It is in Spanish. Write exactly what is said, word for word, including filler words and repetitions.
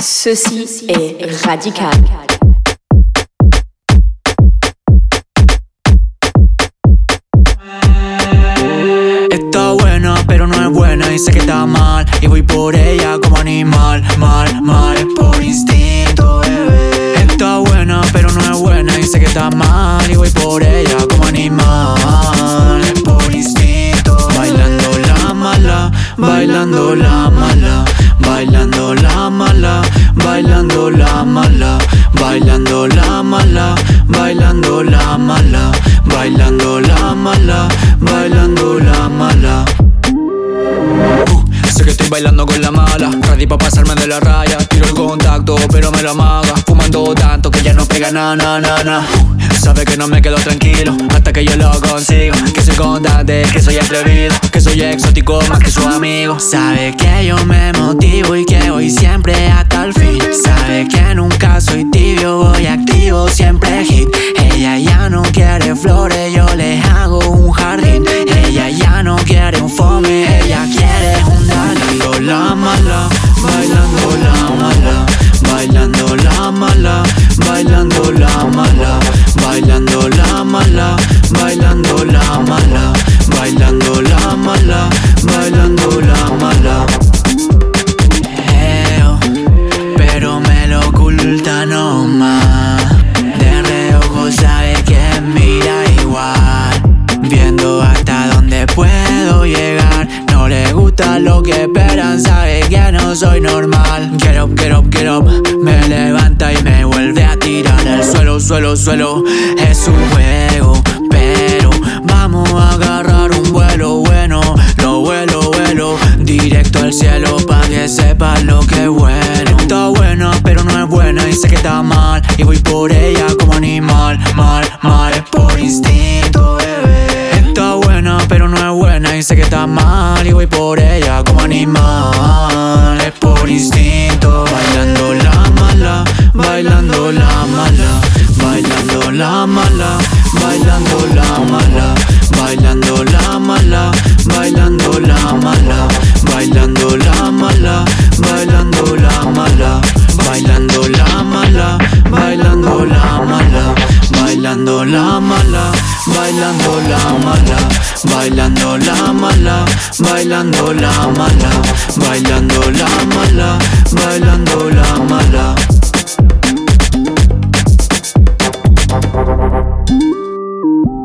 Ceci est radical. Está buena, pero no es buena y sé que está mal. Y voy por ella como animal, mal, mal. Es por instinto, bebé. Está buena, pero no es buena y sé que está mal. Y voy por ella como animal. Es por instinto, bailando la mala, bailando la mala, bailando la mala, bailando la mala, bailando la mala, bailando la mala, bailando la mala, bailando la mala. Uh, sé que estoy bailando con la mala, ready pa' pasarme de la raya. Tiro el contacto, pero me lo amaga. Fumando tanto que ya no pega na, na, na, na. Uh, sabe que no me quedo tranquilo hasta que yo lo consigo. Que soy constante, que soy atrevido, que soy exótico más que su amigo. Sabe que yo me motivo y que voy siempre hasta el fin. Sabe que nunca soy tibio, voy activo, siempre hit. Ella ya no quiere flores, yo le hago un jardín. Ella ya no quiere un fome, ella quiere un Bailando la mala, bailando la mala, bailando la mala, bailando la mala, bailando la mala, bailando la mala, bailando la mala, bailando la mala. Eo, pero me lo oculta nomás. De reojo sabe que mira igual, viendo hasta dónde puedo llegar. No le gusta lo que esperan, sabe que no soy normal. Get up, get up, get up, me levanta y me vuelve a tirar al suelo, suelo, suelo. Es un juego, pero vamos a agarrar un vuelo bueno. Lo vuelo, vuelo, directo al cielo pa' que sepa lo que es bueno. Está buena, pero no es buena y sé que está mal. Y voy por ella como animal, mal, mal. Es por instinto, bebé. Está buena, pero no es buena y sé que está mal. Y voy por ella como animal. Es por instinto, bailando la mala, bailando la mala, bailando la mala, bailando la mala, bailando la mala, bailando la mala, bailando la mala, bailando la mala, bailando la mala, bailando la mala, bailando la mala, bailando la mala, bailando la mala, bailando la mala, bailando la mala, bailando la mala.